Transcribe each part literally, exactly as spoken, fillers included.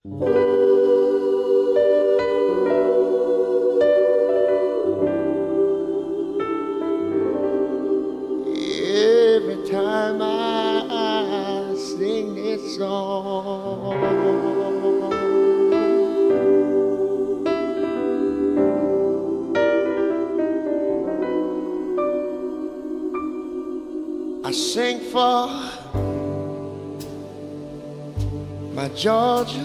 Every time I sing this song, I sing for my Georgia.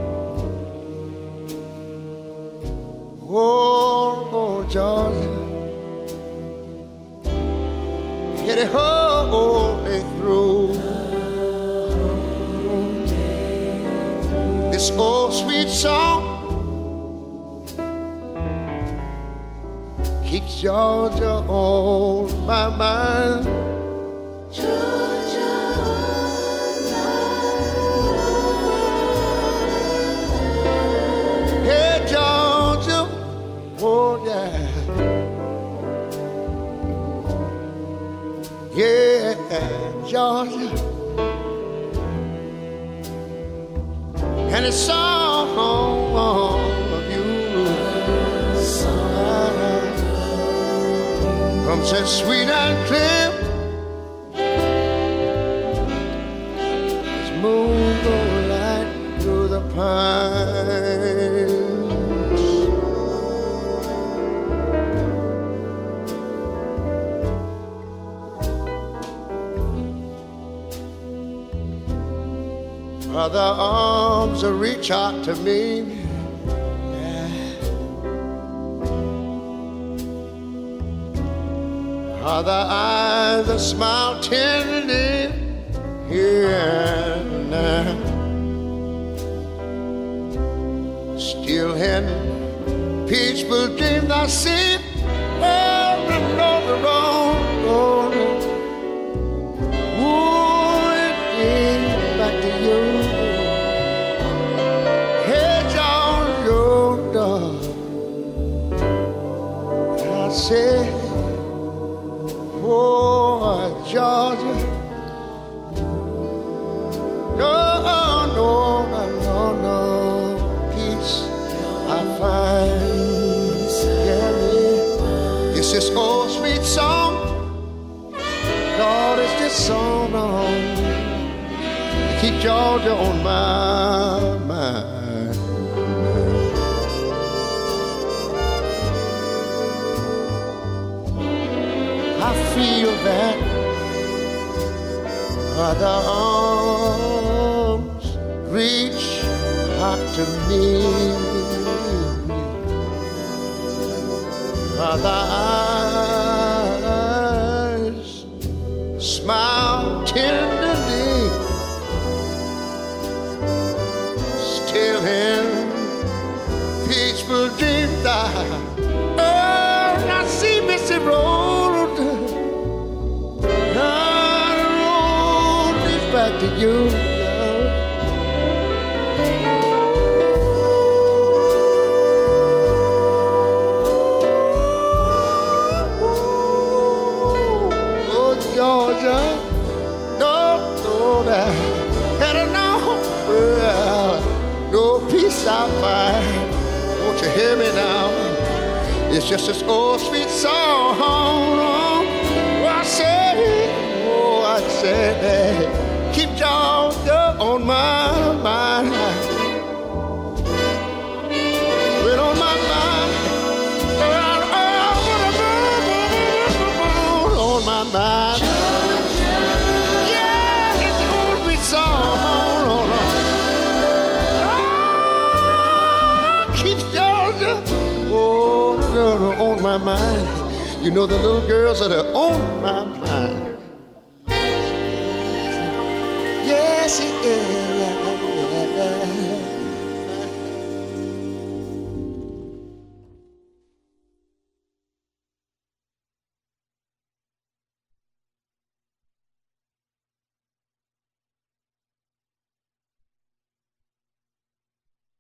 Oh, oh Georgia, get it whole way through this old sweet song keeps Georgia on my mind. Georgia on my mind. Hey Georgia, oh yeah. Yeah, Georgia, and a song of you comes as sweet and clear as moon go light through the pines. Other arms will reach out to me, yeah. Other eyes will smile tenderly here and now. Still in peaceful dreams I see over and over the road. Ooh, it brings back to you. I say, oh, Georgia, no, no, no, no, peace I find. Yeah, it's this old sweet song, Lord, it's this song on, keep Georgia on my mind. I feel that other arms reach out to me, other eyes smile tenderly, still in peaceful dreams I, oh, I see Missy Road. Back to you, love. Oh, Georgia, no, no, that, and I know, well, no peace I find. Won't you hear me now? It's just this old sweet song. Oh, I say, oh, I say. Keep Georgia on my mind. Well, on my mind. On my mind. Yeah, it's an old sweet song. Oh, keep Georgia oh, on my mind. You know the little girls that are on my mind. Yes, it is.